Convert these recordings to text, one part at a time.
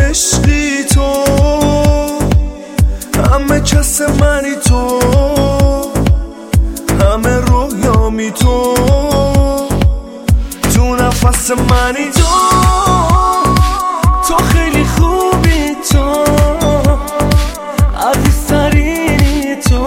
عشقی تو، همه کس منی تو، همه رویامی تو، تو نفس منی تو، تو خیلی خوبی تو، عزیزترینی تو،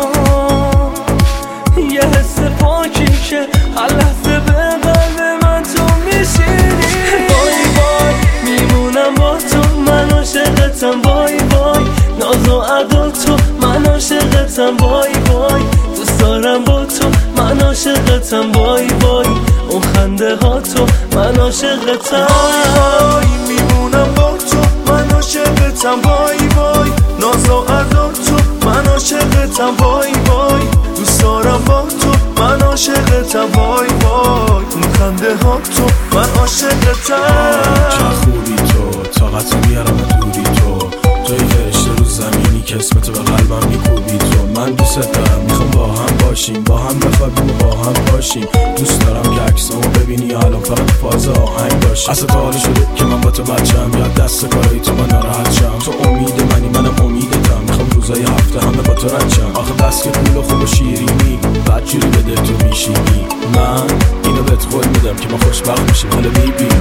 یه حس پاکی که هر لحظه به قلب من تو میشینی. وای وای میمونم با تو، من عاشقتم، وای وای ناز و ادا تو، من عاشقتم، وای وای دوست دارم با تو، من عاشقتم، وای وای اون خنده ها تو، من عاشقتم. وای میمونم با تو، من عاشقتم، وای وای ناز و ادا تو، من عاشقتم، وای وای دوست دارم با تو، من عاشقتم، وای وای اون خنده ها تو، من عاشقتم. چه خوبی تو، طاقت میارم دوری تو، توی فرشته رو زمینی که اسمتو به قلبم میکوبی تو. من دوست دارم، میخوام با هم باشیم، با هم بخوابیم و با هم باشیم. دوست دارم که عکسامو ببینی الان فقط فاز آهنگ باشیم. اصلا تا حالا شده که من با تو بچم، یا دست کاری تو من ناراحت شم. تو امید منی منم امیدتم، میخوام روزای هفته همه با تو رد شم. آخه بس که پول و خوب و شیرینی بدجوری به دل تو میشینی. من اینو بهت قول میدم که ما خوشبخت میشیم، حالا ببین.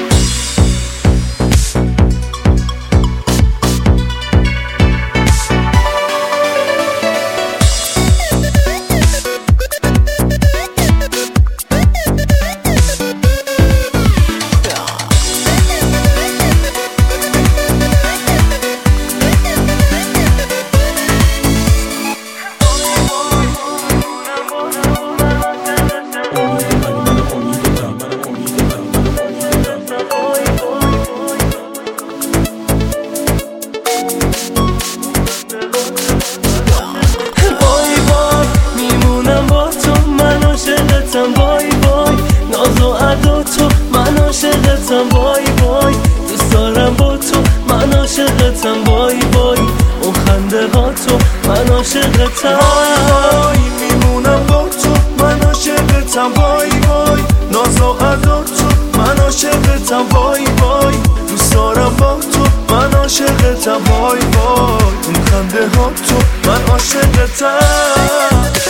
وای وای ناز و ادا تو، من عاشقتم، وای وای دوست دارم با تو، من عاشقتم، وای وای اون خنده ها تو، من عاشقتم. وای میمونم با تو، من عاشقتم، وای وای ناز و ادا تو، من عاشقتم، وای وای دوست دارم با تو، من عاشقتم، وای وای اون خنده ها تو، من عاشقتم.